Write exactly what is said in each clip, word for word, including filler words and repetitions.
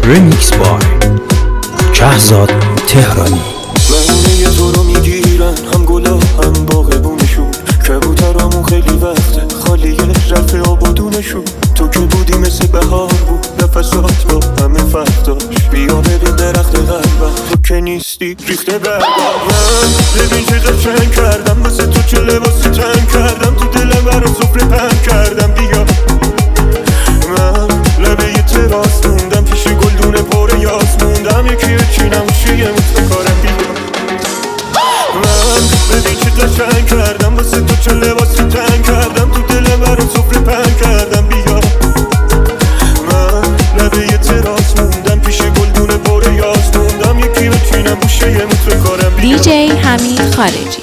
ریمیکس بای شهزاد تهرانی. مهمونه تو رو میگیرن هم گلا هم باغبونشون، کبوترامون خیلی وقته خالیه رفت آبادونشون. تو که بودی مثل بهار بود نفسات با همه فرق داشت. بیا ببین درخت قلبم، تو که نیستی ریخته برگم. من ببین چه قشنگ کردم واسه تو، چه لباسی تنگ کردم تو دلم برا سفره پنگ کردم. بیا من لبه یه تراس موندم پیش گلدونه پر یاس موندم، یکی بچینم چیه متکارم. بیا من ببین چه قشنگ کردم واسه تو، چه لباسی تنگ کردم تو دلم برا سفره پنگ کردم. بیا من لبه یه تراس موندم پیش گلدونه پر یاس موندم، یکی بچینم چیه متکارم. دی جی حمید خارجی.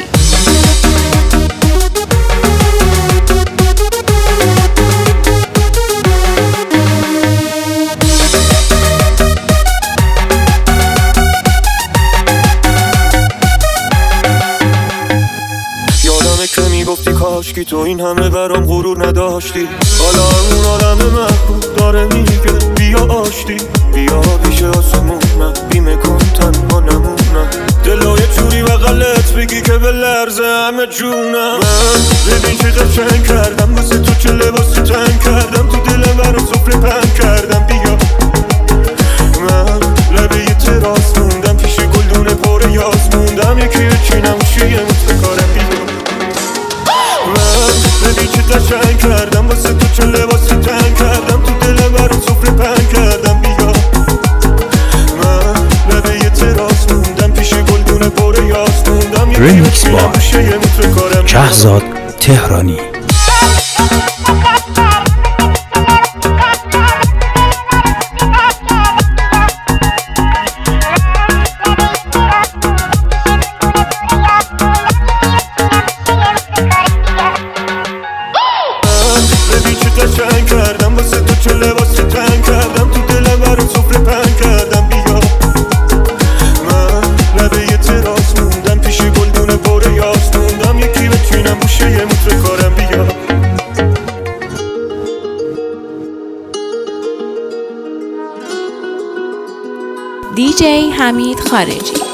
که میگفتی کاشکی تو این همه برام غرور نداشتی. حالا اون عالم محبوب داره میگه بیا آشتی. بیا پیش آسمون من بیمه کن تنها نمونم، دلای چوری و غلط بگی که به لرزه همه جونم. من ببین چه قشنگ کردم واسه تو، چه لباسی تنگ کردم تو دلم برا سفره پنگ کردم. بیا من لبه یه تراس موندم پیش گلدونه پر یاس موندم، یکی بچینم چیه متکارم. بیا من ببین چه قشنگ کردم واسه تو، چه لباسی تنگ کردم تو دلم برا سفره پنگ کردم. بیا من لبه یه تراس موندم پیش گلدونه پر یاس موندم، ریمیکس بای شهزاد تهرانی. قشنگ کردم واسه تو، چه لباسی تنگ کردم تو دلم برا سفره پنگ کردم. بیا من لبه یه تراس موندم پیش گلدونه پر یاس موندم، یکی بچینم بوشه یه متکارم. بیا دی جی حمید خارجی.